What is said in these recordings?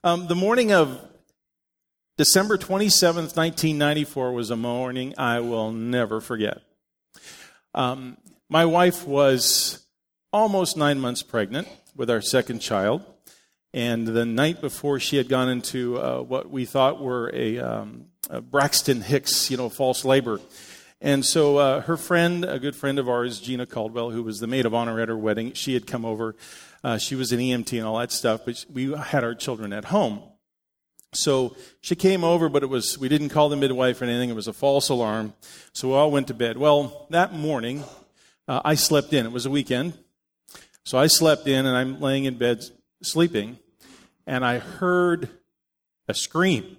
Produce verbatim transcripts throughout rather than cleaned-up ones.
Um, the morning of December twenty-seventh, nineteen ninety-four was a morning I will never forget. Um, my wife was almost nine months pregnant with our second child. And the night before, she had gone into uh, what we thought were a, um, a Braxton Hicks, you know, false labor. And so uh, her friend, a good friend of ours, Gina Caldwell, who was the maid of honor at her wedding, she had come over. Uh, she was an E M T and all that stuff, but we had our children at home. So she came over, but it was we didn't call the midwife or anything. It was a false alarm. So we all went to bed. Well, that morning, uh, I slept in. It was a weekend. So I slept in, and I'm laying in bed sleeping, and I heard a scream.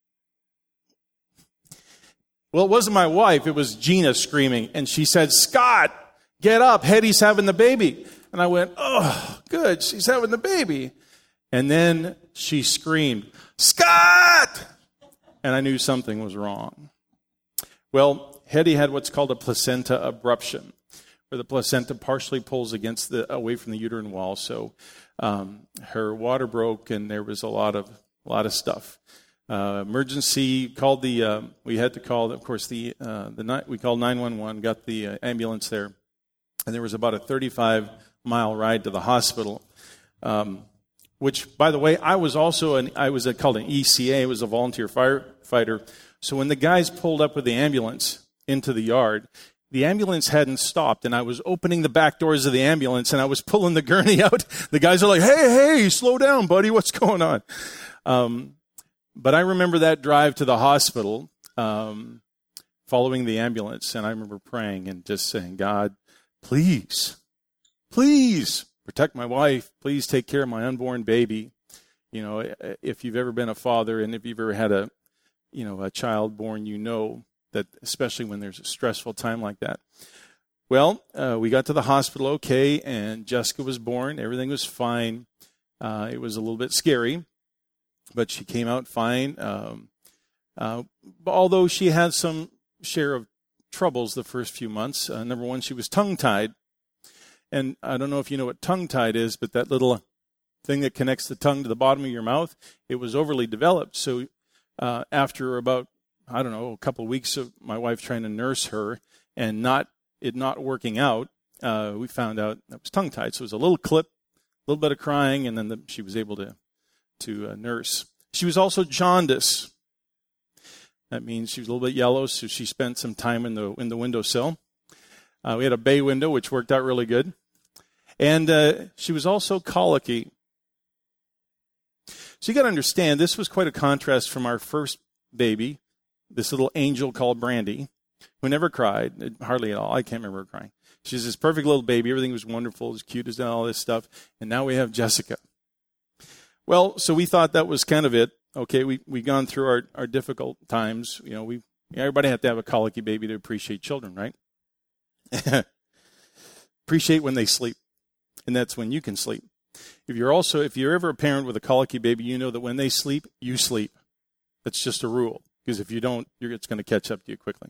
Well, it wasn't my wife. It was Gina screaming. And she said, "Scott, get up. Hetty's having the baby." And I went, "Oh, good. She's having the baby." And then she screamed, "Scott!" And I knew something was wrong. Well, Hetty had what's called a placenta abruption, where the placenta partially pulls against the away from the uterine wall. So um, her water broke, and there was a lot of a lot of stuff. Uh, emergency called the. Uh, we had to call, of course, the uh, the we called nine one one. Got the uh, ambulance there, and there was about a thirty-five mile ride to the hospital. Um, which, by the way, I was also an I was a, called an E C A. I was a volunteer firefighter. So when the guys pulled up with the ambulance into the yard, the ambulance hadn't stopped, and I was opening the back doors of the ambulance, and I was pulling the gurney out. The guys are like, "Hey, hey, slow down, buddy. What's going on?" Um, but I remember that drive to the hospital, um, following the ambulance, and I remember praying and just saying, "God, please, please protect my wife. Please take care of my unborn baby." You know, if you've ever been a father and if you've ever had a, you know, a child born, you know that, especially when there's a stressful time like that. Well, uh, we got to the hospital okay, and Jessica was born. Everything was fine. Uh, it was a little bit scary, but she came out fine. Um, uh, although she had some share of troubles the first few months. Uh, number one, she was tongue-tied. And I don't know if you know what tongue-tied is, but that little thing that connects the tongue to the bottom of your mouth, it was overly developed. So uh, after about, I don't know, a couple of weeks of my wife trying to nurse her and not it not working out, uh, we found out that was tongue-tied. So it was a little clip, a little bit of crying, and then the, she was able to, to uh, nurse. She was also jaundice. That means she was a little bit yellow, so she spent some time in the in the windowsill. Uh, we had a bay window, which worked out really good. And uh, she was also colicky. So you got to understand, this was quite a contrast from our first baby, this little angel called Brandy, who never cried, hardly at all. I can't remember her crying. She's this perfect little baby. Everything was wonderful, as cute as all this stuff. And now we have Jessica. Well, so we thought that was kind of it. Okay, we we gone through our, our difficult times. You know, we everybody had to have a colicky baby to appreciate children, right? Appreciate when they sleep, and that's when you can sleep. If you're also, if you're ever a parent with a colicky baby, you know that when they sleep, you sleep. That's just a rule, because if you don't, you're, it's going to catch up to you quickly.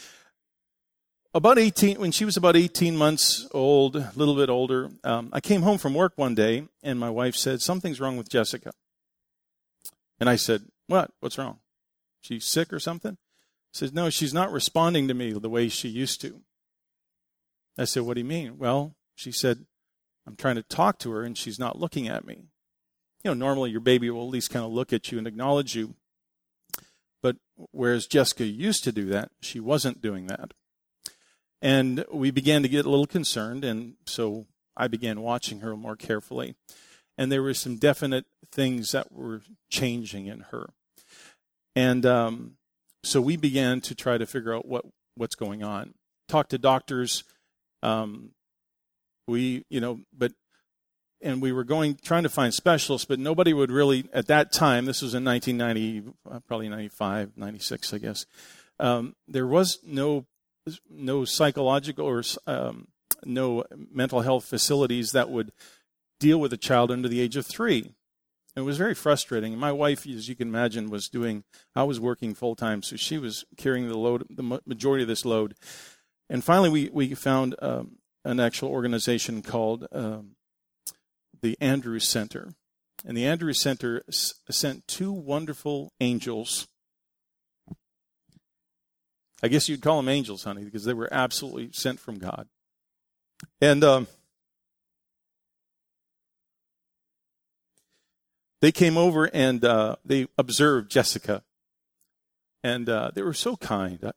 About eighteen, when she was about eighteen months old, a little bit older, um, I came home from work one day, and my wife said, "Something's wrong with Jessica." And I said, "What? What's wrong? She's sick or something?" She says, "No, she's not responding to me the way she used to." I said, "What do you mean?" "Well," she said, "I'm trying to talk to her, and she's not looking at me." You know, normally your baby will at least kind of look at you and acknowledge you. But whereas Jessica used to do that, she wasn't doing that. And we began to get a little concerned, and so I began watching her more carefully. And there were some definite things that were changing in her. And um, so we began to try to figure out what, what's going on. Talk to doctors. Um, we, you know, but, and we were going, trying to find specialists, but nobody would really, at that time, this was in nineteen ninety, probably ninety-five, ninety-six, I guess, um, there was no, no psychological or um, no mental health facilities that would deal with a child under the age of three. It was very frustrating. My wife, as you can imagine, was doing, I was working full-time, so she was carrying the load, the majority of this load. And finally, we, we found um, an actual organization called um, the Andrews Center. and the Andrews Center s- sent two wonderful angels. I guess you'd call them angels, honey, because they were absolutely sent from God. And um, they came over and uh, they observed Jessica. And uh, they were so kind.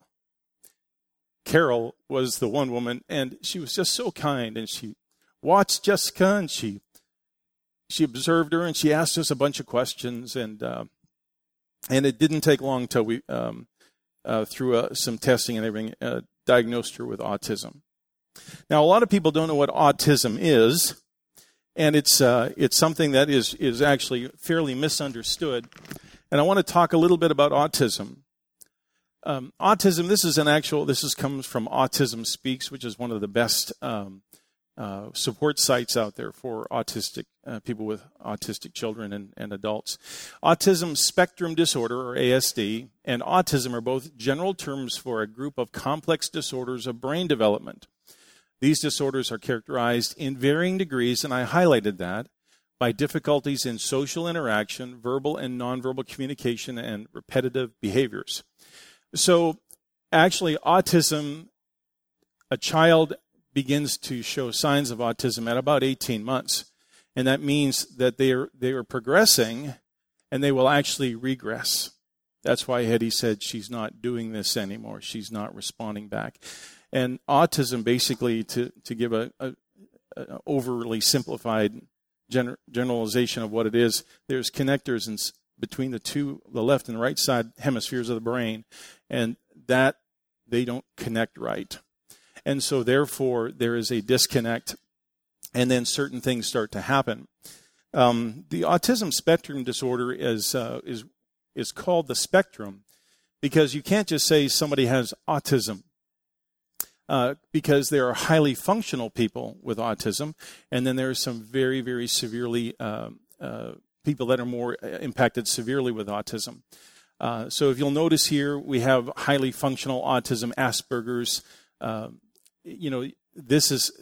Carol was the one woman, and she was just so kind. And she watched Jessica, and she she observed her, and she asked us a bunch of questions. And uh, and it didn't take long till we, um, uh, through uh, some testing and everything, uh, diagnosed her with autism. Now, a lot of people don't know what autism is, and it's uh, it's something that is is actually fairly misunderstood. And I want to talk a little bit about autism. Um, autism. This is an actual. This is comes from Autism Speaks, which is one of the best um, uh, support sites out there for autistic uh, people with autistic children and, and adults. Autism spectrum disorder, or A S D, and autism are both general terms for a group of complex disorders of brain development. These disorders are characterized in varying degrees, and I highlighted that, by difficulties in social interaction, verbal and nonverbal communication, and repetitive behaviors. So, actually, autism, a child begins to show signs of autism at about eighteen months, and that means that they are they are progressing, and they will actually regress. That's why Hetty said she's not doing this anymore. She's not responding back. And autism, basically, to, to give a, a, a overly simplified gener- generalization of what it is, there's connectors in, between the two, the left and right side hemispheres of the brain, and that they don't connect right. And so, therefore, there is a disconnect, and then certain things start to happen. Um, the autism spectrum disorder is uh, is is called the spectrum because you can't just say somebody has autism. Uh, because there are highly functional people with autism, and then there are some very, very severely uh, uh, people that are more impacted severely with autism. Uh, so if you'll notice here, we have highly functional autism, Asperger's. Uh, you know, this is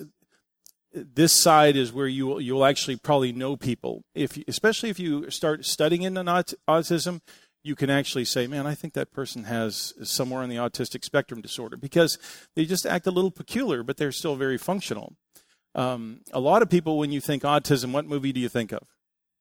this side is where you will, you'll actually probably know people. If you, especially if you start studying in an aut- autism. You can actually say, man, I think that person has somewhere on the autistic spectrum disorder because they just act a little peculiar, but they're still very functional. Um, a lot of people, when you think autism, what movie do you think of?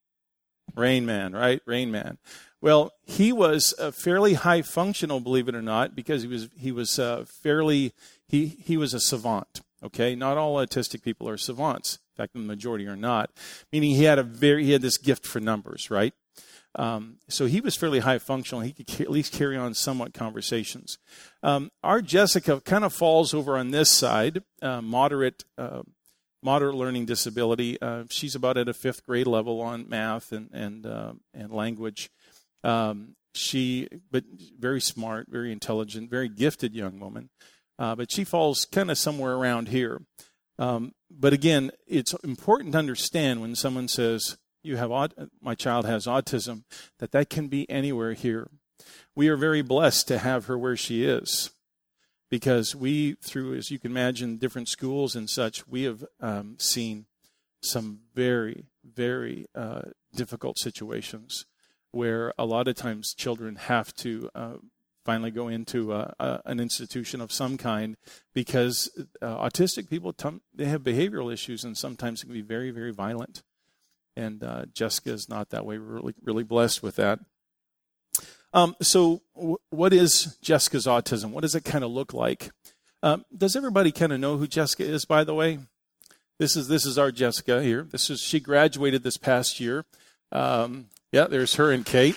Rain Man, right? Rain Man. Well, he was uh, fairly high functional, believe it or not, because he was he was uh, fairly he he was a savant. Okay, not all autistic people are savants. In fact, the majority are not. Meaning, he had a very he had this gift for numbers, right? Um, so he was fairly high functional. He could at least carry on somewhat conversations. Um, our Jessica kind of falls over on this side, uh, moderate uh, moderate learning disability. Uh, she's about at a fifth grade level on math and and uh, and language. Um, she, but very smart, very intelligent, very gifted young woman. Uh, but she falls kind of somewhere around here. Um, but again, it's important to understand when someone says, you have my child has autism, that that can be anywhere here. We are very blessed to have her where she is because we, through, as you can imagine, different schools and such, we have um, seen some very, very uh, difficult situations where a lot of times children have to uh, finally go into uh, uh, an institution of some kind because uh, autistic people, t- they have behavioral issues and sometimes it can be very, very violent. And uh, Jessica is not that way. We're really, really blessed with that. Um, so w- what is Jessica's autism? What does it kind of look like? Um, does everybody kind of know who Jessica is, by the way? This is this is our Jessica here. This is she graduated this past year. Um, yeah, there's her and Kate.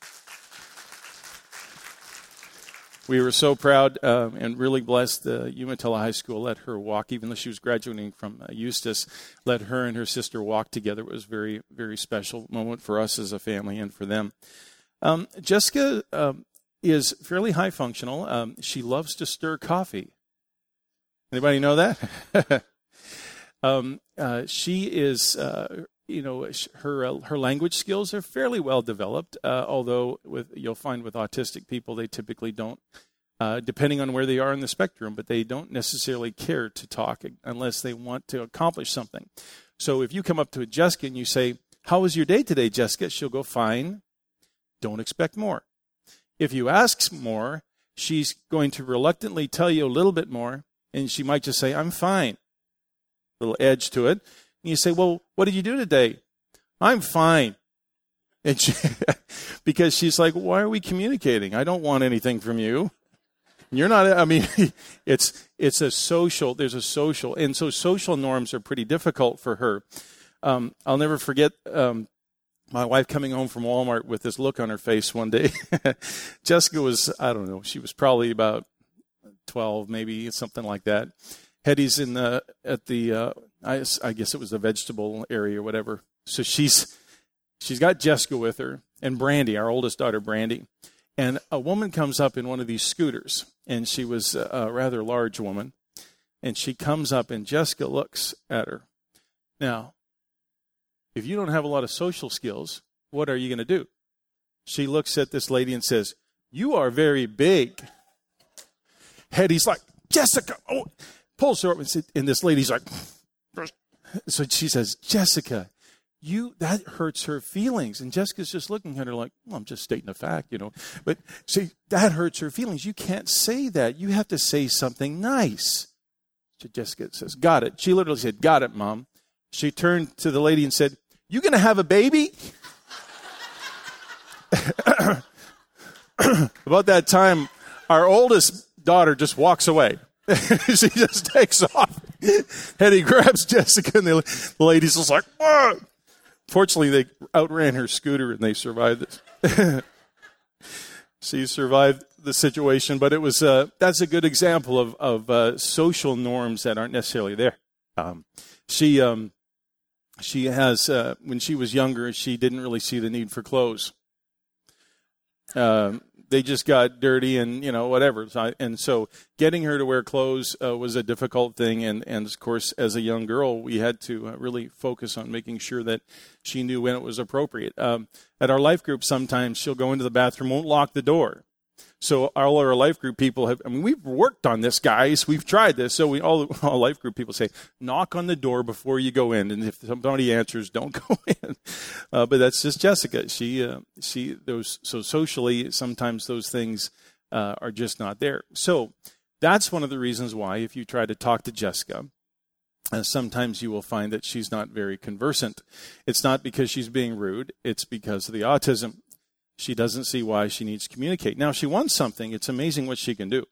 We were so proud uh, and really blessed. Uh, Umatilla High School let her walk, even though she was graduating from uh, Eustis, let her and her sister walk together. It was a very, very special moment for us as a family and for them. Um, Jessica um, is fairly high functional. Um, she loves to stir coffee. Anybody know that? um, uh, she is, uh, you know, her uh, her language skills are fairly well developed. Uh, although with you'll find with autistic people, they typically don't, uh, depending on where they are in the spectrum, but they don't necessarily care to talk unless they want to accomplish something. So if you come up to Jessica and you say, how was your day today, Jessica? She'll go, fine. Don't expect more. If you ask more, she's going to reluctantly tell you a little bit more, and she might just say, I'm fine. Little edge to it. And you say, well, what did you do today? I'm fine. And she, because she's like, why are we communicating? I don't want anything from you. You're not, I mean, it's it's a social, there's a social, and so social norms are pretty difficult for her. Um, I'll never forget um, my wife coming home from Walmart with this look on her face one day. Jessica was, I don't know, she was probably about twelve, maybe, something like that. Hetty's in the, at the, uh, I, I guess it was the vegetable area or whatever. So she's, she's got Jessica with her, and Brandy, our oldest daughter, Brandy. And a woman comes up in one of these scooters, and she was a rather large woman, and she comes up, and Jessica looks at her. Now, if you don't have a lot of social skills, what are you going to do? She looks at this lady and says, you are very big. Hetty's like, Jessica, oh, pulls her up, and, said, and this lady's like, so she says, Jessica, You that hurts her feelings. And Jessica's just looking at her like, well, I'm just stating a fact, you know. But see, that hurts her feelings. You can't say that. You have to say something nice. So Jessica says, got it. She literally said, got it, Mom. She turned to the lady and said, you going to have a baby? About that time, our oldest daughter just walks away. She just takes off. Hetty grabs Jessica, and the, the lady's just like, whoa. Fortunately, they outran her scooter, and they survived this. She survived the situation, but it was uh, that's a good example of, of uh, social norms that aren't necessarily there. Um, she um, she has, uh, when she was younger, she didn't really see the need for clothes. Um, they just got dirty and, you know, whatever. So I, and so getting her to wear clothes uh, was a difficult thing. And, and, of course, as a young girl, we had to uh, really focus on making sure that she knew when it was appropriate. Um, at our life group, sometimes she'll go into the bathroom, won't lock the door. So all our life group people have, I mean, we've worked on this, guys. We've tried this. So we all, all life group people say, knock on the door before you go in. And if somebody answers, don't go in. Uh, but that's just Jessica. She, uh, she, those, so socially, sometimes those things uh, are just not there. So that's one of the reasons why, if you try to talk to Jessica, uh, sometimes you will find that she's not very conversant. It's not because she's being rude. It's because of the autism. She doesn't see why she needs to communicate. Now, if she wants something, it's amazing what she can do.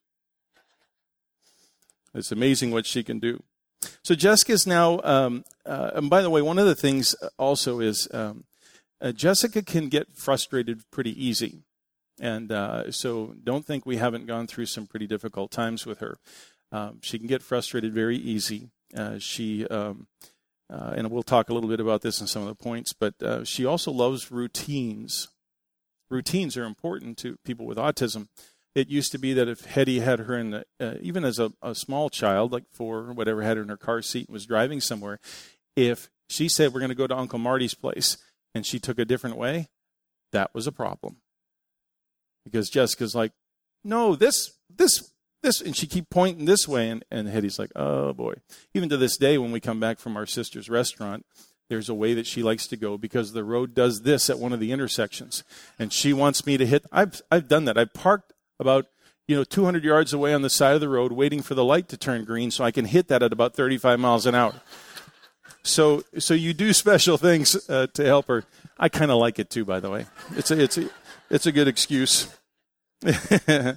It's amazing what she can do. So Jessica's now, um, uh, and by the way, one of the things also is um, uh, Jessica can get frustrated pretty easy. And uh, so don't think we haven't gone through some pretty difficult times with her. Um, she can get frustrated very easy. Uh, she, um, uh, and we'll talk a little bit about this in some of the points, but uh, she also loves routines. Routines are important to people with autism. It used to be that if Hetty had her in, the, uh, even as a, a small child, like four or whatever, had her in her car seat and was driving somewhere, if she said, we're going to go to Uncle Marty's place, and she took a different way, that was a problem. Because Jessica's like, no, this, this, this, and she keep pointing this way, and, and Hetty's like, oh boy. Even to this day, when we come back from our sister's restaurant, there's a way that she likes to go because the road does this at one of the intersections. And she wants me to hit, I've I've done that. I parked about, you know, two hundred yards away on the side of the road waiting for the light to turn green so I can hit that at about thirty-five miles an hour. So so you do special things uh, to help her. I kind of like it too, by the way. It's a, it's a, it's a good excuse. The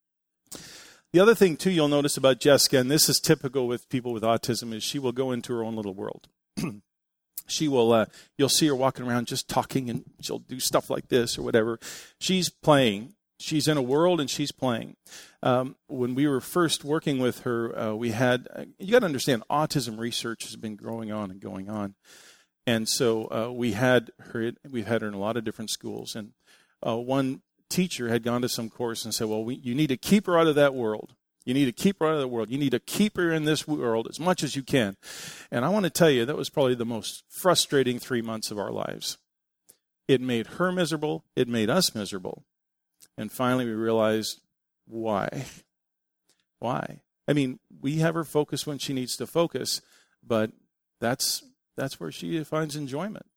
other thing, too, you'll notice about Jessica, and this is typical with people with autism, is she will go into her own little world. She will, uh, you'll see her walking around just talking, and she'll do stuff like this or whatever. She's playing. She's in a world, and she's playing. Um, when we were first working with her, uh, we had, uh, you got to understand, autism research has been growing on and going on. And so uh, we had her, we've had her in a lot of different schools. And uh, one teacher had gone to some course and said, well, we, you need to keep her out of that world. You need to keep her out of the world. You need to keep her in this world as much as you can. And I want to tell you, that was probably the most frustrating three months of our lives. It made her miserable. It made us miserable. And finally we realized, why? Why? I mean, we have her focus when she needs to focus, but that's that's where she finds enjoyment.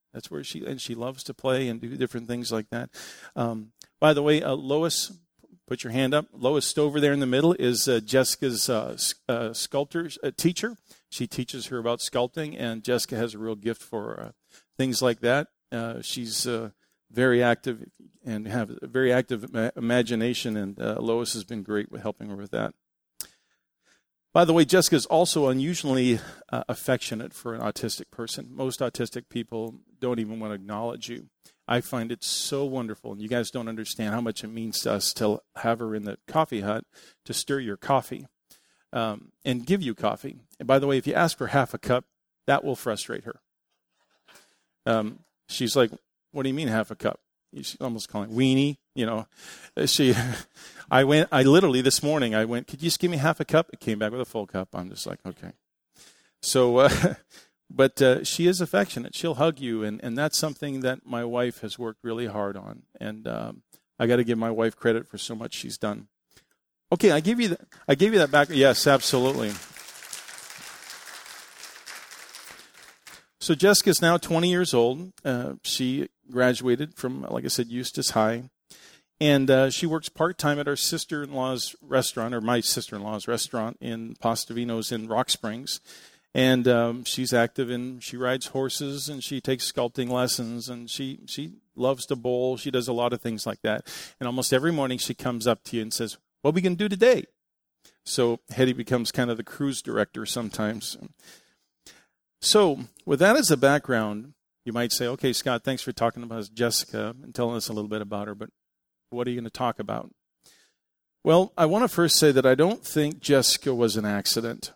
That's where she, and she loves to play and do different things like that. Um, by the way, uh, Lois, put your hand up. Lois Stover there in the middle is uh, Jessica's uh, uh, sculptor uh, teacher. She teaches her about sculpting, and Jessica has a real gift for uh, things like that. Uh, she's uh, very active and have a very active ma- imagination, and uh, Lois has been great with helping her with that. By the way, Jessica is also unusually uh, affectionate for an autistic person. Most autistic people don't even want to acknowledge you. I find it so wonderful, and you guys don't understand how much it means to us to have her in the coffee hut to stir your coffee um, and give you coffee. And by the way, if you ask for half a cup, that will frustrate her. Um, she's like, "What do you mean half a cup?" She's almost calling weenie, you know. She, I went, I literally this morning, I went, "Could you just give me half a cup?" It came back with a full cup. I'm just like, okay. So, uh, but uh, she is affectionate. She'll hug you, and, and that's something that my wife has worked really hard on. And um, I got to give my wife credit for so much she's done. Okay, I give you that. I gave you that back. Yes, absolutely. So Jessica's now twenty years old. Uh, she graduated from, like I said, Eustis High. And uh, she works part-time at our sister-in-law's restaurant, or my sister-in-law's restaurant in Postavino's in Rock Springs. And um, she's active, and she rides horses, and she takes sculpting lessons, and she, she loves to bowl. She does a lot of things like that. And almost every morning she comes up to you and says, "What are we going to do today?" So Hetty becomes kind of the cruise director sometimes. So with that as a background, you might say, "Okay, Scott, thanks for talking about Jessica and telling us a little bit about her, but what are you going to talk about?" Well, I want to first say that I don't think Jessica was an accident.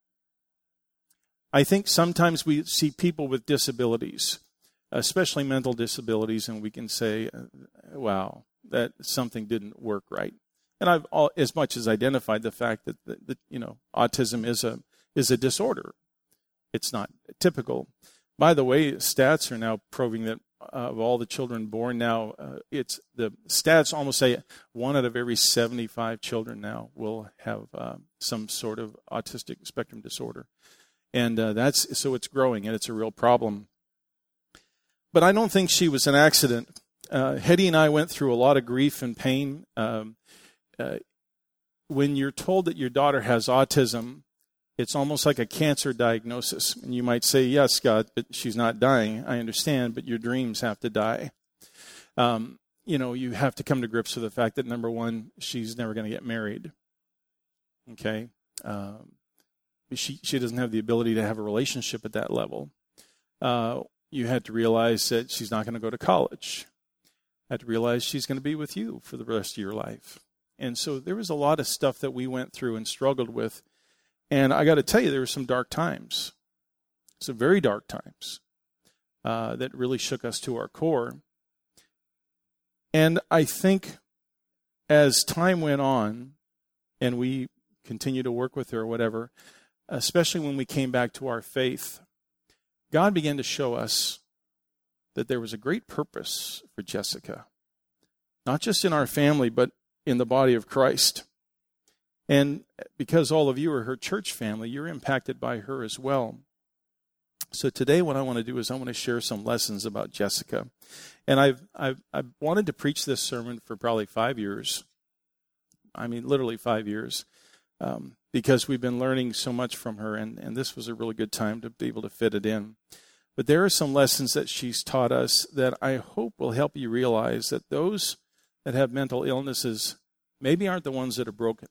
I think sometimes we see people with disabilities, especially mental disabilities, and we can say, wow, that something didn't work right. And I've all, as much as identified the fact that, that, that you know, autism is a is a disorder. It's not typical. By the way, stats are now proving that uh, of all the children born now, uh, it's the stats almost say one out of every seventy-five children now will have uh, some sort of autistic spectrum disorder. And uh, that's so it's growing, and it's a real problem. But I don't think she was an accident. Uh, Hetty and I went through a lot of grief and pain. Um, uh, when you're told that your daughter has autism, it's almost like a cancer diagnosis. And you might say, "Yes, Scott, but she's not dying." I understand, but your dreams have to die. Um, you know, you have to come to grips with the fact that, number one, she's never going to get married. Okay? Um, She she doesn't have the ability to have a relationship at that level. Uh, you had to realize that she's not going to go to college. You had to realize she's going to be with you for the rest of your life. And so there was a lot of stuff that we went through and struggled with. And I got to tell you, there were some dark times, some very dark times uh, that really shook us to our core. And I think as time went on and we continued to work with her or whatever, especially when we came back to our faith, God began to show us that there was a great purpose for Jessica, not just in our family, but in the body of Christ. And because all of you are her church family, you're impacted by her as well. So today what I want to do is I want to share some lessons about Jessica. And I've, I've, I've wanted to preach this sermon for probably five years. I mean, literally five years. Um, because we've been learning so much from her, and, and this was a really good time to be able to fit it in. But there are some lessons that she's taught us that I hope will help you realize that those that have mental illnesses maybe aren't the ones that are broken.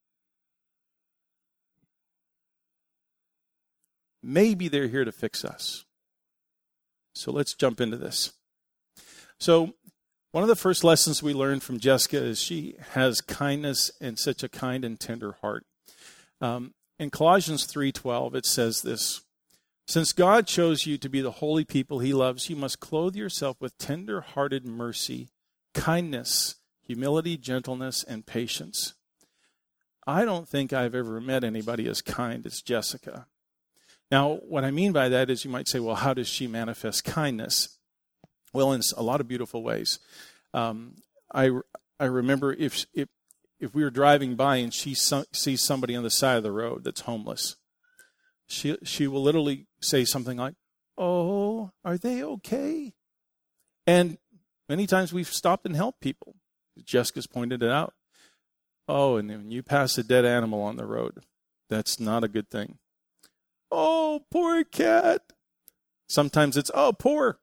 Maybe they're here to fix us. So let's jump into this. So one of the first lessons we learned from Jessica is she has kindness and such a kind and tender heart. Um, in Colossians three twelve, it says this: "Since God chose you to be the holy people he loves, you must clothe yourself with tender-hearted mercy, kindness, humility, gentleness, and patience." I don't think I've ever met anybody as kind as Jessica. Now, what I mean by that is you might say, well, how does she manifest kindness? Well, in a lot of beautiful ways. Um, I, I remember if, if if we were driving by and she so, sees somebody on the side of the road that's homeless, she she will literally say something like, oh, are they okay? And many times we've stopped and helped people. Jessica's pointed it out. Oh, and when you pass a dead animal on the road, that's not a good thing. Oh, poor cat. Sometimes it's, oh, poor.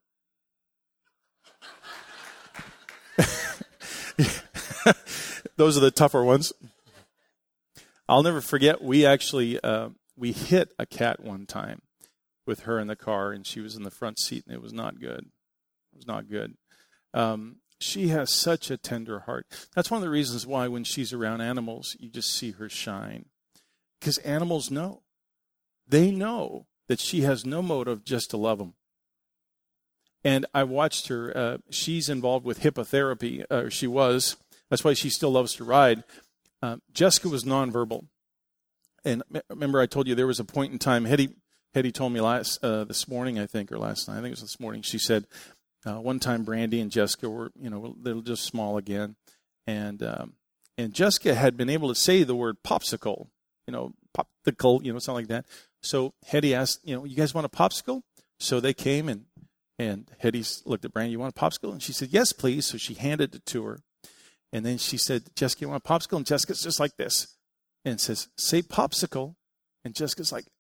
Those are the tougher ones. I'll never forget, we actually, uh, we hit a cat one time with her in the car, and she was in the front seat, and it was not good. It was not good. Um, she has such a tender heart. That's one of the reasons why when she's around animals, you just see her shine. Because animals know. They know that she has no motive just to love them. And I watched her. Uh, she's involved with hippotherapy. Uh, she was. That's why she still loves to ride. Uh, Jessica was nonverbal. And remember I told you there was a point in time, Hetty, Hetty told me last uh, this morning, I think, or last night, I think it was this morning, she said, uh, one time Brandy and Jessica were, you know, they were just small again. And um, and Jessica had been able to say the word popsicle, you know, popsicle, you know, something like that. So Hetty asked, you know, you guys want a popsicle? So they came and, and Hetty looked at Brandy, you want a popsicle? And she said, yes, please. So she handed it to her. And then she said, Jessica, you want a popsicle? And Jessica's just like this. And says, say popsicle. And Jessica's like,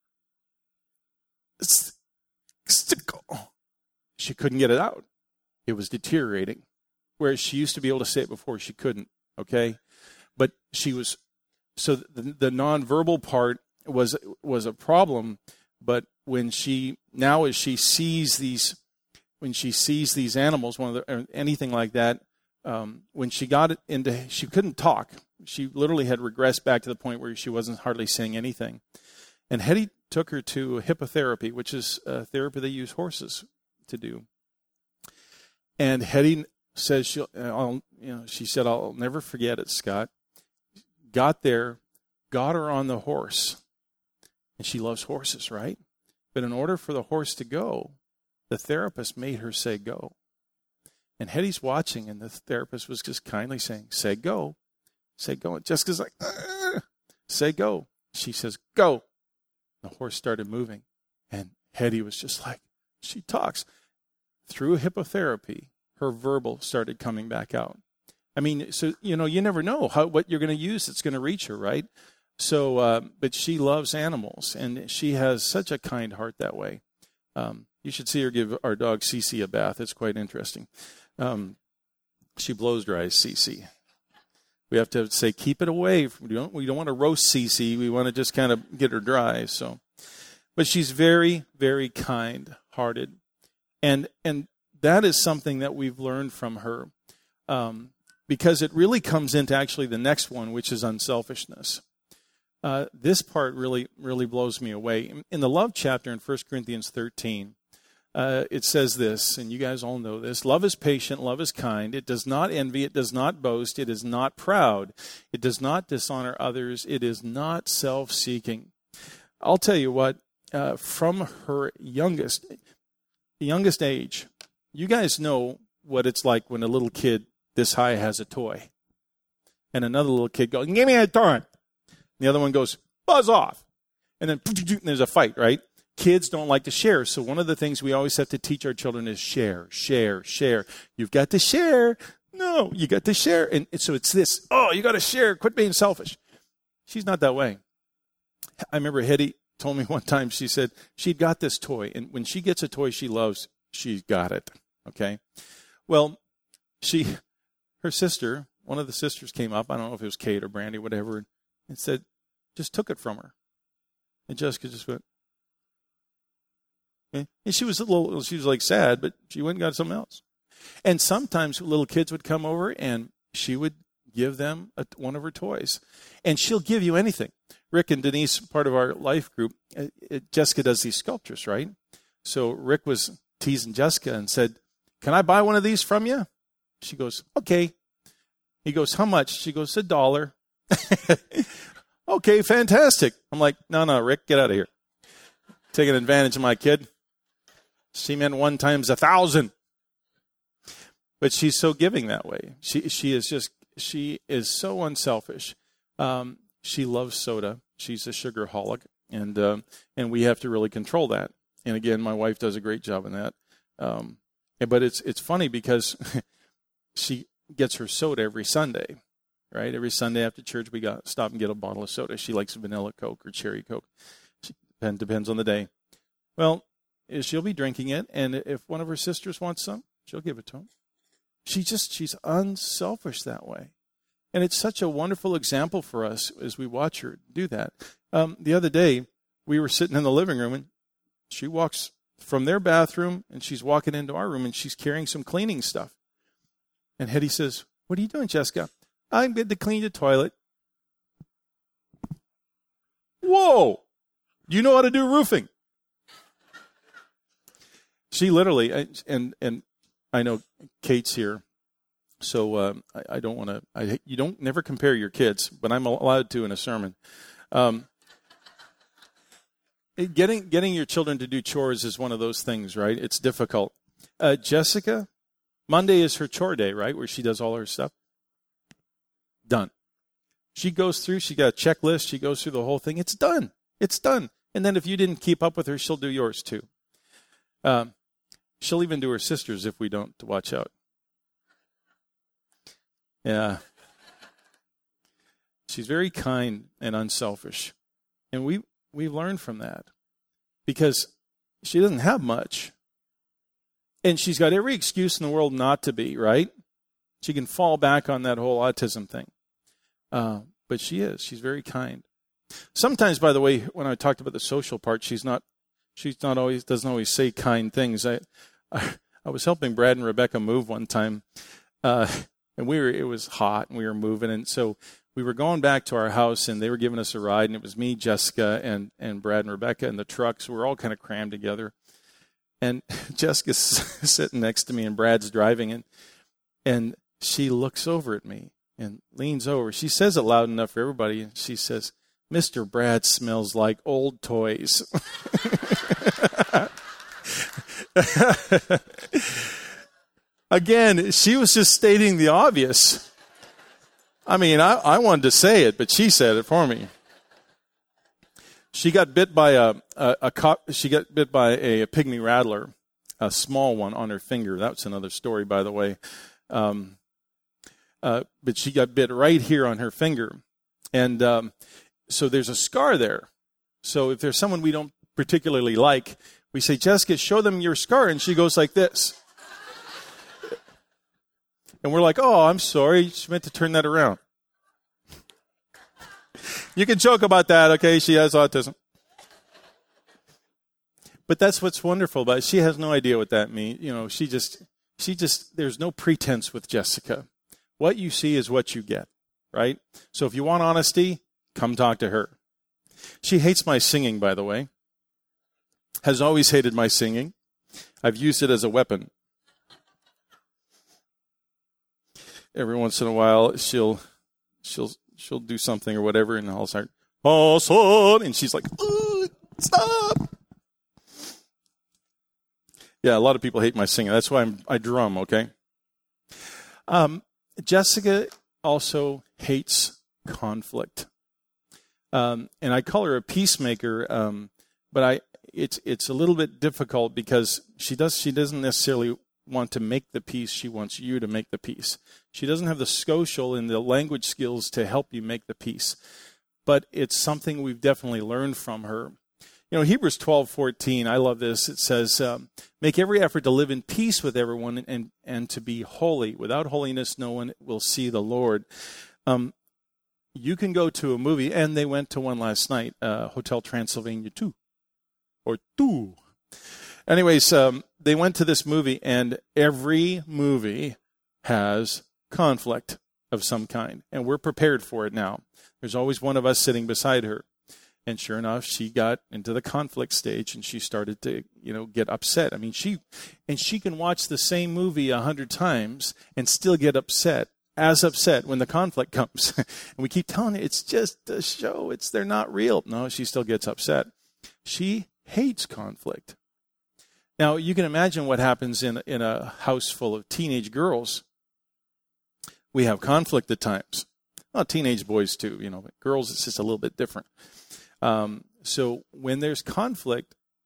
stickle. She couldn't get it out. It was deteriorating. Whereas she used to be able to say it before, she couldn't. Okay? But she was, so the, the nonverbal part was was a problem. But when she, now as she sees these, when she sees these animals, one of the, or anything like that, Um, when she got it into, she couldn't talk. She literally had regressed back to the point where she wasn't hardly saying anything. And Hetty took her to hippotherapy, which is a therapy they use horses to do. And Hetty says she'll, I'll, you know, she said, I'll never forget it, Scott. Got there, got her on the horse, and she loves horses, right? But in order for the horse to go, the therapist made her say go. And Hetty's watching, and the therapist was just kindly saying, say go. Say go. And Jessica's like, Argh! Say go. She says, go. The horse started moving. And Hetty was just like, she talks. Through hippotherapy, her verbal started coming back out. I mean, so, you know, you never know how what you're going to use that's going to reach her, right? So, uh, but she loves animals, and she has such a kind heart that way. Um, you should see her give our dog Cece a bath. It's quite interesting. Um, she blows dries Cece. We have to say, keep it away. From, we don't, we don't want to roast Cece. We want to just kind of get her dry. So, but she's very, very kind-hearted. And, and that is something that we've learned from her. Um, because it really comes into actually the next one, which is unselfishness. Uh, this part really, really blows me away. In, in the love chapter in First Corinthians thirteen, Uh, it says this, and you guys all know this: love is patient, love is kind. It does not envy, it does not boast, it is not proud. It does not dishonor others, it is not self-seeking. I'll tell you what, uh, from her youngest, youngest age, you guys know what it's like when a little kid this high has a toy. And another little kid goes, give me a toy. And the other one goes, buzz off. And then and there's a fight, right? Kids don't like to share. So one of the things we always have to teach our children is share, share, share. You've got to share. No, you got to share. And so it's this, oh, you got to share. Quit being selfish. She's not that way. I remember Hetty told me one time, she said she'd got this toy. And when she gets a toy she loves, she's got it. Okay. Well, she, her sister, one of the sisters came up. I don't know if it was Kate or Brandy, whatever, and said, just took it from her. And Jessica just went, and she was a little, she was like sad, but she went and got something else. And sometimes little kids would come over and she would give them a, one of her toys. And she'll give you anything. Rick and Denise, part of our life group, it, it, Jessica does these sculptures, right? So Rick was teasing Jessica and said, can I buy one of these from you? She goes, okay. He goes, how much? She goes, a dollar. Okay, fantastic. I'm like, no, no, Rick, get out of here. Taking advantage of my kid. She meant one times a thousand. But she's so giving that way. She she is just, she is so unselfish. Um, she loves soda. She's a sugarholic. And uh, and we have to really control that. and again, my wife does a great job in that. Um, but it's it's funny because she gets her soda every Sunday, right? Every Sunday after church, we got stop and get a bottle of soda. She likes vanilla Coke or cherry Coke. She, depends, depends on the day. Well, she'll be drinking it, and if one of her sisters wants some, she'll give it to them. She just, she's unselfish that way. And it's such a wonderful example for us as we watch her do that. Um, the other day, we were sitting in the living room, and she walks from their bathroom, and she's walking into our room, and she's carrying some cleaning stuff. And Hetty says, "What are you doing, Jessica?" "I'm going to clean the toilet." Whoa! Do you know how to do roofing? She literally, and and I know Kate's here, so uh, I, I don't want to, I you don't never compare your kids, but I'm allowed to in a sermon. Um, getting getting your children to do chores is one of those things, right? It's difficult. Uh, Jessica, Monday is her chore day, right, where she does all her stuff. Done. She goes through, she got a checklist, she goes through the whole thing. It's done. It's done. And then if you didn't keep up with her, she'll do yours too. Um, she'll even do her sisters if we don't, to watch out. Yeah. She's very kind and unselfish. And we, we've learned from that because she doesn't have much. And she's got every excuse in the world not to be, right? She can fall back on that whole autism thing. Uh, but she is. She's very kind. Sometimes, by the way, when I talked about the social part, she's not, she's not always, doesn't always say kind things. I, I, I was helping Brad and Rebecca move one time, uh, and we were, it was hot and we were moving. And so we were going back to our house and they were giving us a ride, and it was me, Jessica, and, and Brad and Rebecca in the truck. So we're all kind of crammed together. And Jessica's sitting next to me and Brad's driving, and, and she looks over at me and leans over. She says it loud enough for everybody. And she says, "Mister Brad smells like old toys." Again, she was just stating the obvious. I mean, I, I wanted to say it, but she said it for me. She got bit by a, a, a cop, she got bit by a, a pygmy rattler, a small one on her finger. That's another story, by the way. Um, uh, but she got bit right here on her finger. And um, so there's a scar there. So if there's someone we don't particularly like, we say, "Jessica, show them your scar." And she goes like this. And we're like, "Oh, I'm sorry. She meant to turn that around." You can joke about that, okay? She has autism. But that's what's wonderful about it. She has no idea what that means. You know, she just, she just, there's no pretense with Jessica. What you see is what you get, right? So if you want honesty, come talk to her. She hates my singing, by the way. Has always hated my singing. I've used it as a weapon. Every once in a while, she'll, she'll, she'll do something or whatever, and I'll start, "Oh, son," and she's like, "Oh, stop." Yeah, a lot of people hate my singing. That's why I'm, I drum, okay? Um, Jessica also hates conflict. Um, and I call her a peacemaker, um, but I it's it's a little bit difficult because she does she doesn't necessarily want to make the peace. She wants you to make the peace. She doesn't have the social and the language skills to help you make the peace. But it's something we've definitely learned from her. You know, Hebrews twelve fourteen, I love this. It says, um, "Make every effort to live in peace with everyone and, and, and to be holy. Without holiness, no one will see the Lord." Um, you can go to a movie, and they went to one last night, uh, Hotel Transylvania two. Or two. Anyways, um, they went to this movie, and every movie has conflict of some kind. And we're prepared for it now. There's always one of us sitting beside her. And sure enough, she got into the conflict stage, and she started to, you know, get upset. I mean, she, and she can watch the same movie a hundred times and still get upset, as upset when the conflict comes. And we keep telling her, it's just a show. It's, they're not real. No, she still gets upset. She hates conflict. Now, you can imagine what happens in, in a house full of teenage girls. We have conflict at times. Well, teenage boys too, you know, but girls, it's just a little bit different. Um, so when there's conflict,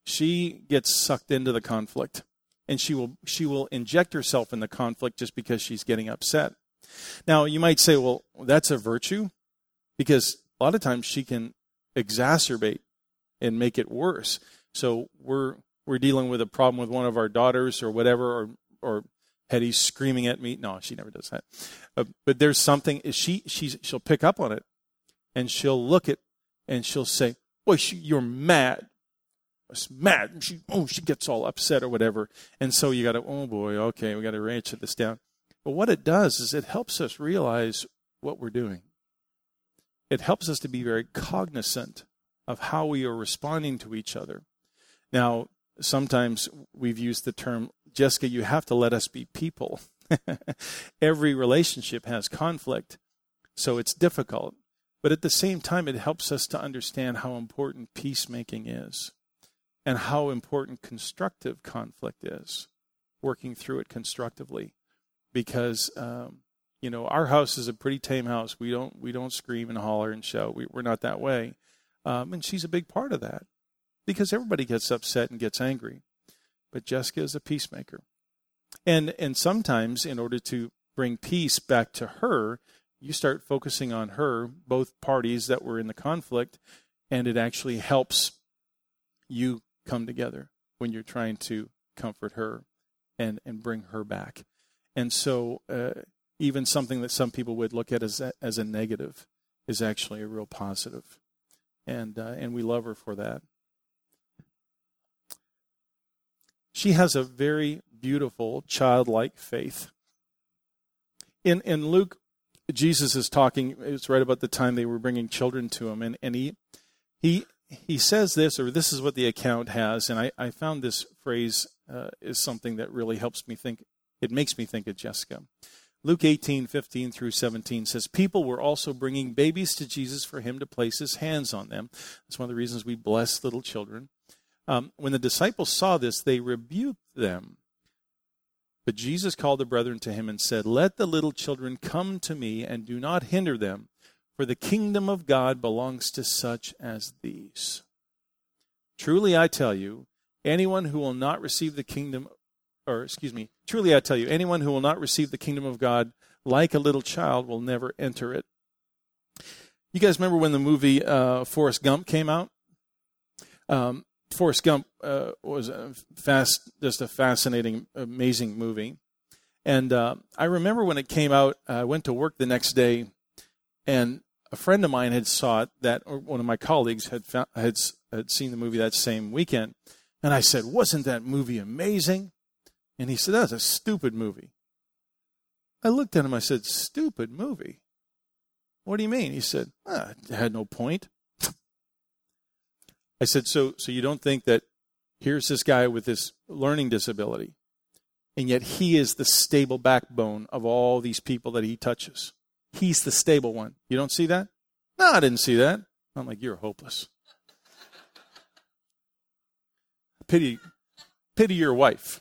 she gets sucked into the conflict, and she will she will inject herself in the conflict just because she's getting upset. Now, you might say, well, that's a virtue, because a lot of times she can exacerbate and make it worse. So we're we're dealing with a problem with one of our daughters or whatever, or or Hetty's screaming at me. No, she never does that. Uh, but there's something, she she's, she'll pick up on it, and she'll look at, and she'll say, boy, she, you're mad. It's mad. And she, oh, she gets all upset or whatever. And so you got to, oh boy, okay, we got to ratchet this down. But what it does is it helps us realize what we're doing. It helps us to be very cognizant of how we are responding to each other. Now, sometimes we've used the term, Jessica, you have to let us be people. Every relationship has conflict, so it's difficult. But at the same time, it helps us to understand how important peacemaking is and how important constructive conflict is, working through it constructively. Because, um, you know, our house is a pretty tame house. We don't we don't scream and holler and shout. We, we're not that way. Um, and she's a big part of that, because everybody gets upset and gets angry. But Jessica is a peacemaker. And and sometimes, in order to bring peace back to her, you start focusing on her, both parties that were in the conflict, and it actually helps you come together when you're trying to comfort her and, and bring her back. And so uh, even something that some people would look at as a, as a negative is actually a real positive. And uh, and we love her for that. She has a very beautiful childlike faith. In in Luke, Jesus is talking, it's right about the time they were bringing children to him, and, and he he he says this, or this is what the account has, and I, I found this phrase uh, is something that really helps me think, it makes me think of Jessica. Luke eighteen, fifteen through seventeen says, people were also bringing babies to Jesus for him to place his hands on them. That's one of the reasons we bless little children. Um, when the disciples saw this, they rebuked them. But Jesus called the brethren to him and said, let the little children come to me, and do not hinder them, for the kingdom of God belongs to such as these. Truly I tell you, anyone who will not receive the kingdom, or excuse me, truly I tell you, anyone who will not receive the kingdom of God like a little child will never enter it. You guys remember when the movie uh, Forrest Gump came out? Um, Forrest Gump uh, was a fast, just a fascinating, amazing movie. And uh, I remember when it came out, I went to work the next day, and a friend of mine had saw it, that, or one of my colleagues had found, had, had seen the movie that same weekend. And I said, wasn't that movie amazing? And he said, that's a stupid movie. I looked at him, I said, stupid movie? What do you mean? He said, ah, it had no point. I said, so so you don't think that here's this guy with this learning disability, and yet he is the stable backbone of all these people that he touches. He's the stable one. You don't see that? No, I didn't see that. I'm like, you're hopeless. Pity, pity your wife.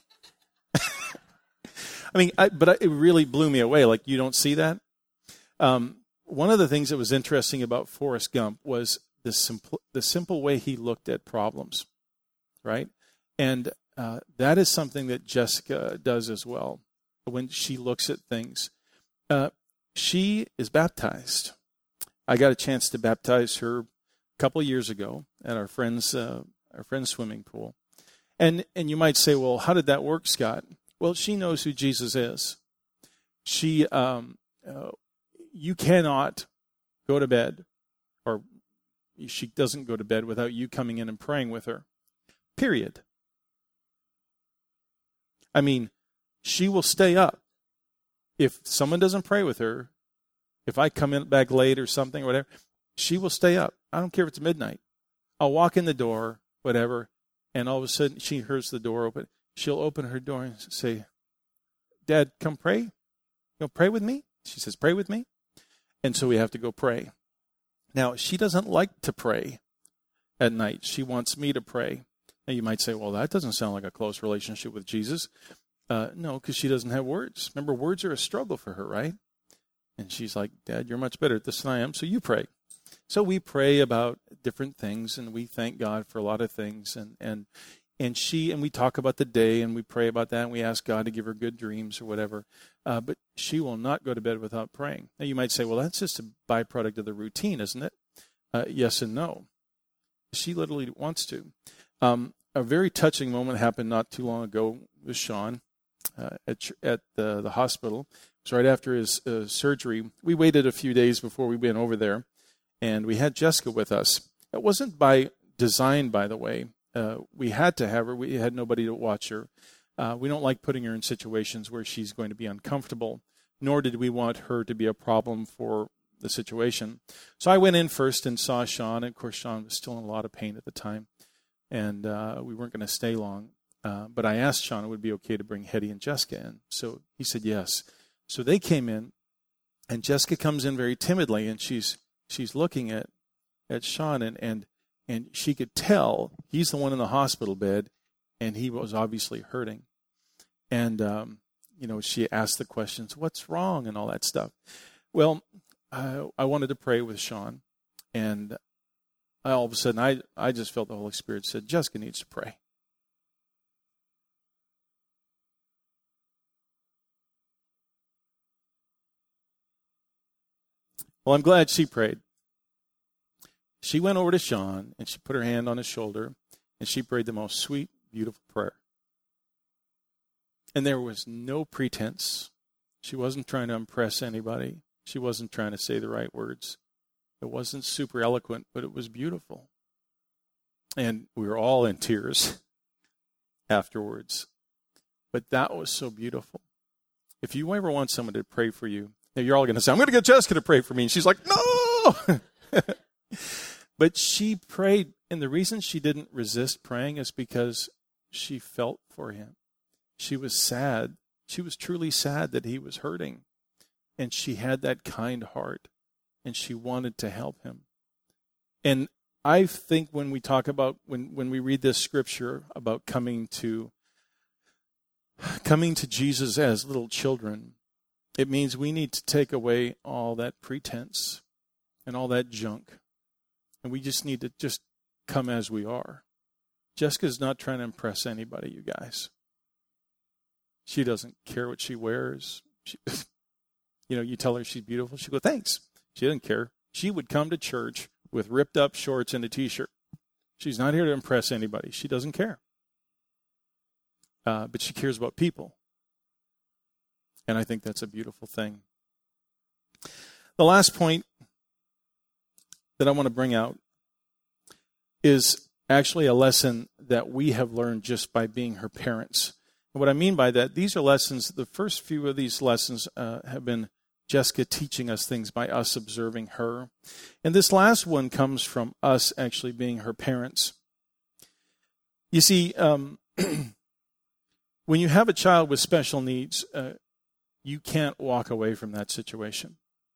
I mean, I, but I, it really blew me away. Like, you don't see that? Um, one of the things that was interesting about Forrest Gump was the simple, the simple way he looked at problems, right? And uh, that is something that Jessica does as well when she looks at things. Uh, she is baptized. I got a chance to baptize her a couple years ago at our friend's uh, our friend's swimming pool. And and you might say, well, how did that work, Scott? Well, she knows who Jesus is. She, um, uh, you cannot go to bed, or she doesn't go to bed without you coming in and praying with her. Period. I mean, she will stay up. If someone doesn't pray with her, if I come in back late or something or whatever, she will stay up. I don't care if it's midnight. I'll walk in the door, whatever, and all of a sudden she hears the door open. She'll open her door and say, Dad, come pray. You know, pray with me? She says, pray with me. And so we have to go pray. Now, she doesn't like to pray at night. She wants me to pray. Now, you might say, well, that doesn't sound like a close relationship with Jesus. Uh, no, because she doesn't have words. Remember, words are a struggle for her, right? And she's like, Dad, you're much better at this than I am, so you pray. So we pray about different things, and we thank God for a lot of things. And and and she and we talk about the day, and we pray about that, and we ask God to give her good dreams or whatever. Uh, but she will not go to bed without praying. Now you might say, well, that's just a byproduct of the routine, isn't it? Uh, yes and no. She literally wants to. Um, a very touching moment happened not too long ago with Sean uh, at at the, the hospital. It was right after his uh, surgery. We waited a few days before we went over there, and we had Jessica with us. It wasn't by design, by the way. Uh, we had to have her. We had nobody to watch her. Uh, we don't like putting her in situations where she's going to be uncomfortable, nor did we want her to be a problem for the situation. So I went in first and saw Sean. And of course, Sean was still in a lot of pain at the time, and uh, we weren't going to stay long. Uh, but I asked Sean if it would be okay to bring Hetty and Jessica in. So he said yes. So they came in, and Jessica comes in very timidly, and she's she's looking at at Sean, and and and she could tell he's the one in the hospital bed, and he was obviously hurting. And um, you know, she asked the questions, "What's wrong?" and all that stuff. Well, I, I wanted to pray with Sean, and I, all of a sudden, I, I just felt the Holy Spirit said, Jessica needs to pray. Well, I'm glad she prayed. She went over to Sean, and she put her hand on his shoulder, and she prayed the most sweet, beautiful prayer. And there was no pretense. She wasn't trying to impress anybody. She wasn't trying to say the right words. It wasn't super eloquent, but it was beautiful. And we were all in tears afterwards. But that was so beautiful. If you ever want someone to pray for you, you're all going to say, I'm going to get Jessica to pray for me. And she's like, no! But she prayed, and the reason she didn't resist praying is because she felt for him. She was sad. She was truly sad that he was hurting. And she had that kind heart, and she wanted to help him. And I think when we talk about, when, when we read this scripture about coming to coming to Jesus as little children, it means we need to take away all that pretense and all that junk. And we just need to just come as we are. Jessica's not trying to impress anybody, you guys. She doesn't care what she wears. She, you know, you tell her she's beautiful, she goes, thanks. She doesn't care. She would come to church with ripped up shorts and a t-shirt. She's not here to impress anybody. She doesn't care. Uh, but she cares about people. And I think that's a beautiful thing. The last point that I want to bring out is actually a lesson that we have learned just by being her parents. And what I mean by that, these are lessons, the first few of these lessons uh, have been Jessica teaching us things by us observing her. And this last one comes from us actually being her parents. You see, um, when you have a child with special needs, uh, you can't walk away from that situation.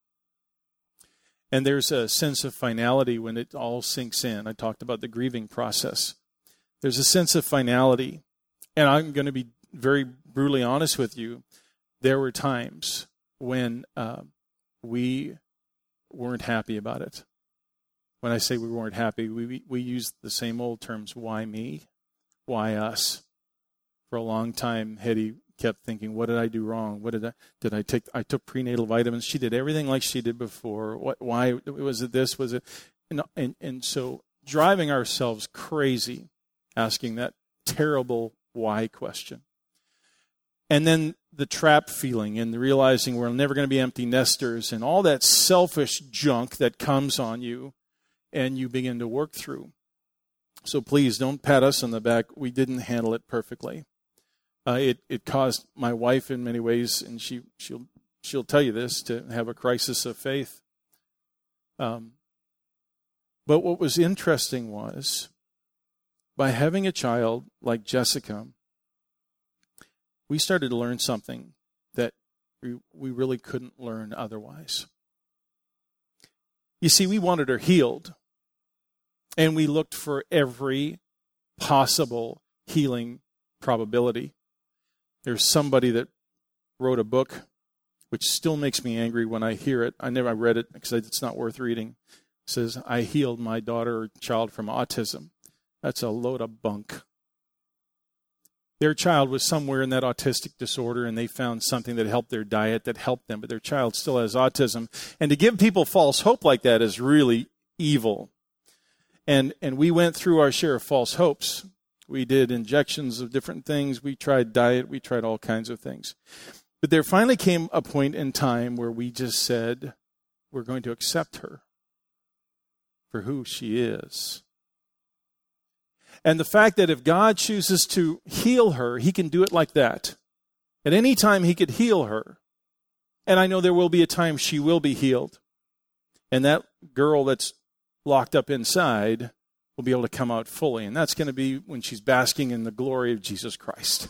And there's a sense of finality when it all sinks in. I talked about the grieving process. There's a sense of finality. And I'm going to be very brutally honest with you. There were times when uh, we weren't happy about it. When I say we weren't happy, we we used the same old terms, why me? Why us? For a long time, Hetty kept thinking, what did I do wrong? What did I, did I take? I took prenatal vitamins. She did everything like she did before. What, why was it this? Was it? And, and, and so driving ourselves crazy, asking that terrible why question. And then the trap feeling and the realizing we're never going to be empty nesters and all that selfish junk that comes on you and you begin to work through. So please don't pat us on the back. We didn't handle it perfectly. Uh, it, it caused my wife in many ways, and she, she'll, she'll tell you this, to have a crisis of faith. Um, but what was interesting was, by having a child like Jessica, we started to learn something that we, we really couldn't learn otherwise. You see, we wanted her healed, and we looked for every possible healing probability. There's somebody that wrote a book, which still makes me angry when I hear it. I never read it because it's not worth reading. says, I healed my daughter or child from autism. That's a load of bunk. Their child was somewhere in that autistic disorder, and they found something that helped their diet, that helped them, but their child still has autism. And to give people false hope like that is really evil. And and we went through our share of false hopes. We did injections of different things. We tried diet. We tried all kinds of things. But there finally came a point in time where we just said, we're going to accept her for who she is. And the fact that if God chooses to heal her, he can do it like that. At any time, he could heal her. And I know there will be a time she will be healed. And that girl that's locked up inside will be able to come out fully. And that's going to be when she's basking in the glory of Jesus Christ.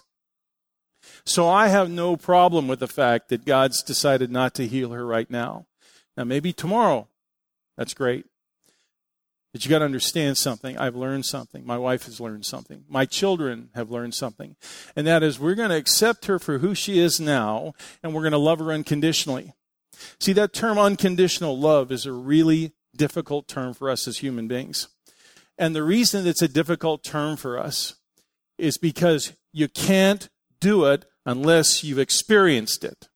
So I have no problem with the fact that God's decided not to heal her right now. Now, maybe tomorrow. That's great. But you got to understand something. I've learned something. My wife has learned something. My children have learned something. And that is, we're going to accept her for who she is now, and we're going to love her unconditionally. See, that term unconditional love is a really difficult term for us as human beings. And the reason it's a difficult term for us is because you can't do it unless you've experienced it.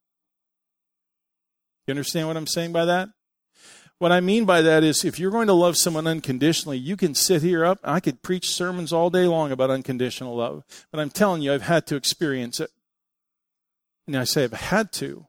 You understand what I'm saying by that? What I mean by that is, if you're going to love someone unconditionally, you can sit here up, I could preach sermons all day long about unconditional love, but I'm telling you, I've had to experience it. And I say I've had to.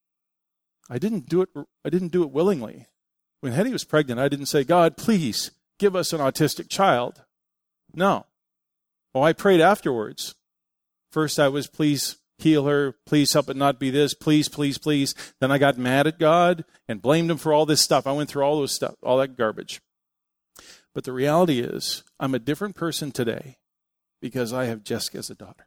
I didn't do it, I didn't do it willingly. When Hetty was pregnant, I didn't say, God, please give us an autistic child. No. Oh, I prayed afterwards. First I was, please heal her, please help it not be this, please, please, please. Then I got mad at God and blamed him for all this stuff. I went through all those stuff, all that garbage. But the reality is, I'm a different person today because I have Jessica as a daughter.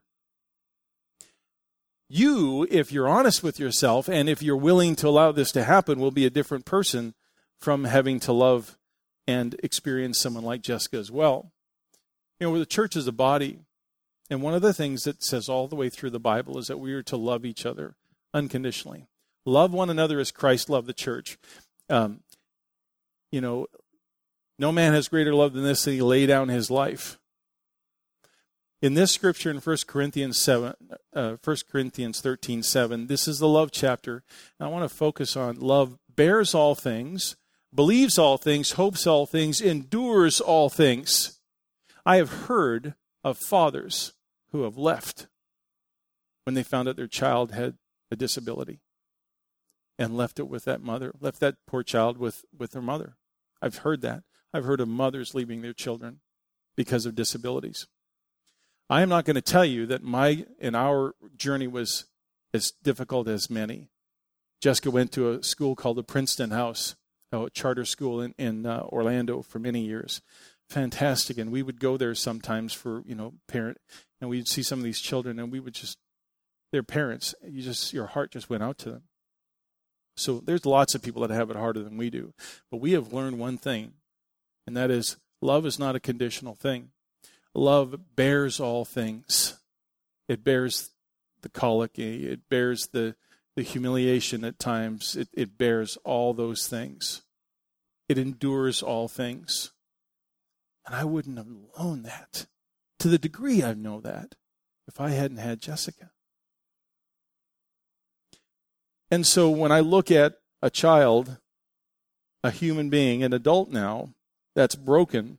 You, if you're honest with yourself and if you're willing to allow this to happen, will be a different person from having to love and experience someone like Jessica as well. You know, the church is a body. And one of the things that says all the way through the Bible is that we are to love each other unconditionally. Love one another as Christ loved the church. Um, you know, no man has greater love than this, that he lay down his life. In this scripture in First Corinthians seven, uh, First Corinthians thirteen seven, this is the love chapter. And I want to focus on love bears all things, believes all things, hopes all things, endures all things. I have heard of fathers who have left when they found out their child had a disability and left it with that mother, left that poor child with, with their mother. I've heard that. I've heard of mothers leaving their children because of disabilities. I am not going to tell you that my and our journey was as difficult as many. Jessica went to a school called the Princeton House, a charter school in, in uh, Orlando for many years. Fantastic. And we would go there sometimes for, you know, parent, and we'd see some of these children and we would just, their parents, you just, your heart just went out to them. So there's lots of people that have it harder than we do. But we have learned one thing, and that is love is not a conditional thing. Love bears all things. It bears the colic. It bears the, the humiliation at times. It, it bears all those things. It endures all things. And I wouldn't have known that to the degree I know that if I hadn't had Jessica. And so when I look at a child, a human being, an adult now, that's broken,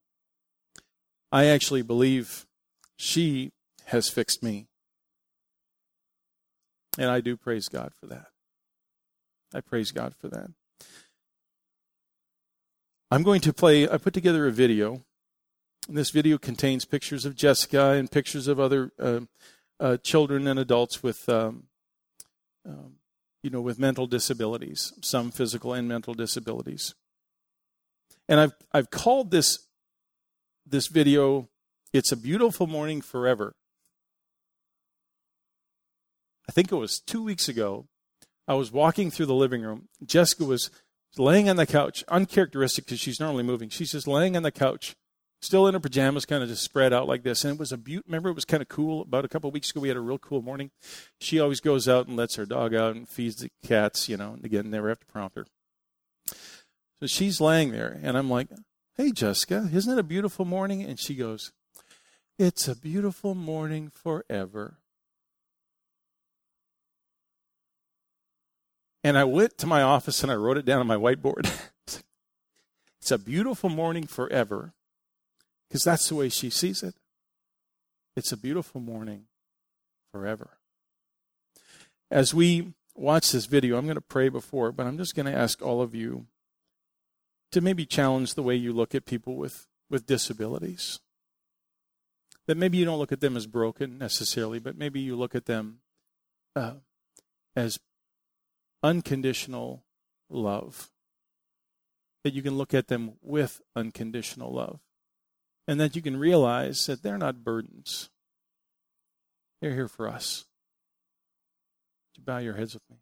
I actually believe she has fixed me. And I do praise God for that. I praise God for that. I'm going to play, I put together a video. And this video contains pictures of Jessica and pictures of other uh, uh, children and adults with, um, um, you know, with mental disabilities, some physical and mental disabilities. And I've I've called this this video, "It's a Beautiful Morning Forever." I think it was two weeks ago. I was walking through the living room. Jessica was laying on the couch, uncharacteristic because she's normally moving. She's just laying on the couch, still in her pajamas, kind of just spread out like this. And it was a beaut. Remember, it was kind of cool. About a couple of weeks ago, we had a real cool morning. She always goes out and lets her dog out and feeds the cats, you know. And again, never have to prompt her. So she's laying there, and I'm like, hey, Jessica, isn't it a beautiful morning? And she goes, it's a beautiful morning forever. And I went to my office and I wrote it down on my whiteboard. It's a beautiful morning forever, because that's the way she sees it. It's a beautiful morning forever. As we watch this video, I'm going to pray before, but I'm just going to ask all of you to maybe challenge the way you look at people with, with disabilities. That maybe you don't look at them as broken necessarily, but maybe you look at them uh, as unconditional love. That you can look at them with unconditional love. And that you can realize that they're not burdens. They're here for us. Would you bow your heads with me?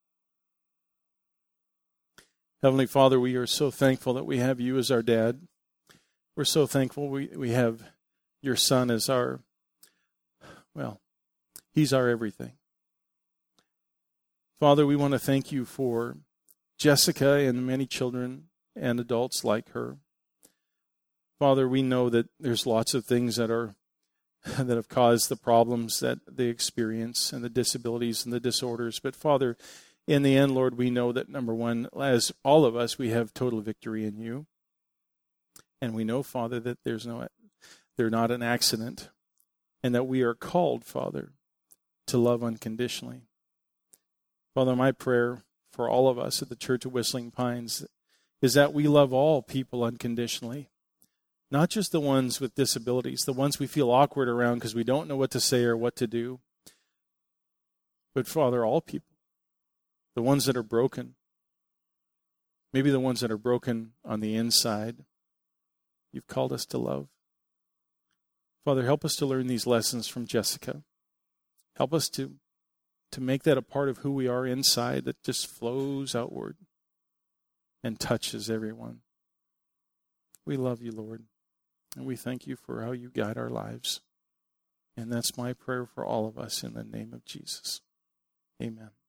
Heavenly Father, we are so thankful that we have you as our dad. We're so thankful we, we have your son as our, well, he's our everything. Father, we want to thank you for Jessica and the many children and adults like her. Father, we know that there's lots of things that are that have caused the problems that they experience and the disabilities and the disorders. But Father, in the end, Lord, we know that, number one, as all of us, we have total victory in you. And we know, Father, that there's no, they're not an accident, and that we are called, Father, to love unconditionally. Father, my prayer for all of us at the Church of Whistling Pines is that we love all people unconditionally. Not just the ones with disabilities, the ones we feel awkward around because we don't know what to say or what to do. But Father, all people. The ones that are broken. Maybe the ones that are broken on the inside. You've called us to love. Father, help us to learn these lessons from Jessica. Help us to, to make that a part of who we are inside that just flows outward and touches everyone. We love you, Lord. And we thank you for how you guide our lives. And that's my prayer for all of us in the name of Jesus. Amen.